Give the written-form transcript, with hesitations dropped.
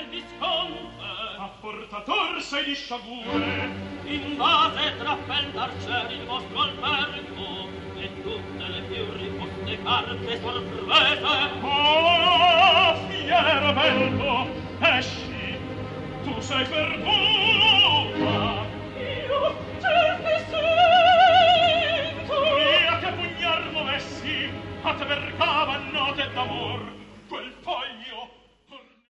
a portator sei di sciagure, invase tra d'arcieri il vostro albergo e tutte le più riposte carte sorprese. Oh, fiero bello, esci, tu sei perduta.